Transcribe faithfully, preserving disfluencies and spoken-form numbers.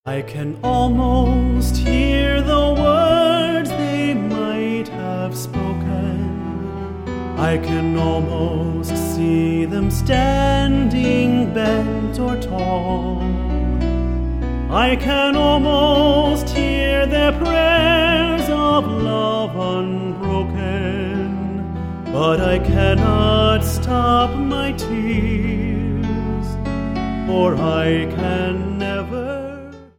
I can almost hear the words they might have spoken. I can almost see them standing bent or tall. I can almost hear their prayers of love unbroken, but I cannot stop my tears, for I can never